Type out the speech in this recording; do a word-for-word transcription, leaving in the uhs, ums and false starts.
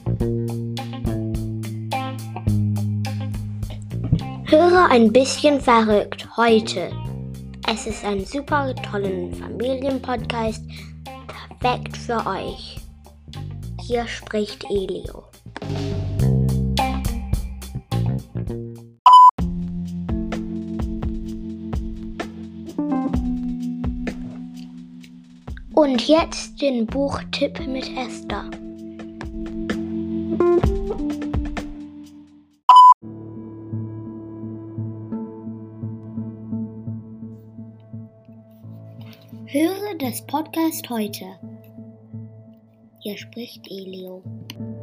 Höre ein bisschen verrückt heute. Es ist ein super tollen Familienpodcast, perfekt für euch. Hier spricht Elio. Und jetzt den Buchtipp mit Esther. Höre das Podcast heute. Hier spricht Elio.